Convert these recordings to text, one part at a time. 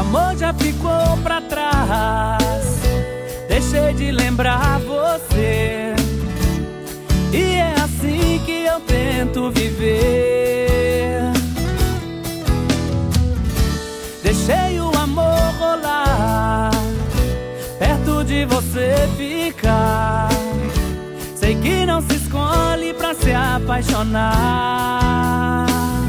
amor já ficou pra trás, deixei de lembrar você. E é assim que eu tento viver. Deixei o amor rolar, perto de você ficar. Sei que não se escolhe pra se apaixonar.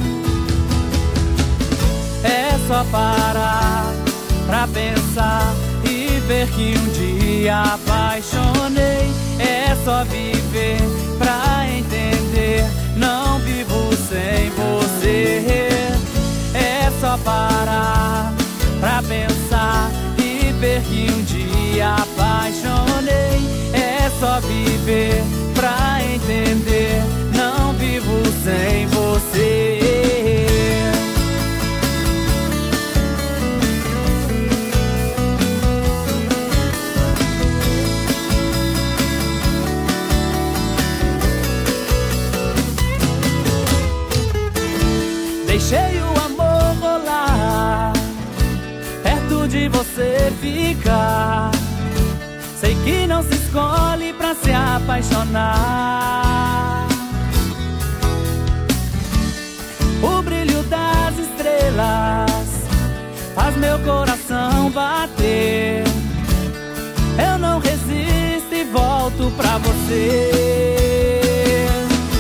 É só parar pra pensar e ver que um dia apaixonei. É só viver pra entender, não vivo sem você. É só parar pra pensar e ver que um dia apaixonei. É só viver pra entender, não vivo sem você. Deixei o amor rolar, perto de você ficar. Sei que não se escolhe pra se apaixonar. O brilho das estrelas faz meu coração bater. Eu não resisto e volto pra você.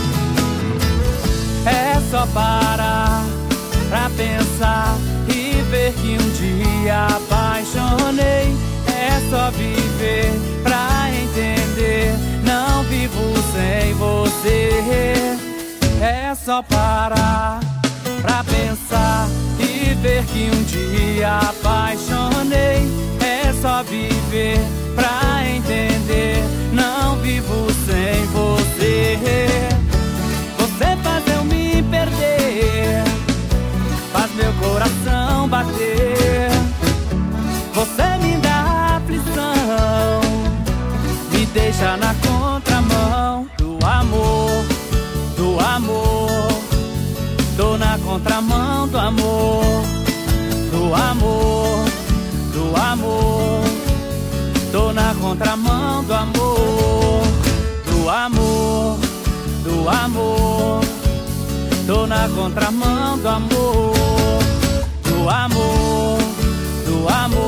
É só parar pra pensar e ver que um dia apaixonei. É só viver pra entender, não vivo sem você. É só parar pra pensar e ver que um dia apaixonei. É só viver pra entender, não vivo sem você. Você faz eu me perder, faz meu coração bater. Você me dá aflição, me deixa na contramão do amor, do amor. Tô na contramão do amor, do amor, do amor. Tô na contramão do amor, do amor, do amor. Tô na contramão do amor, do amor, do amor.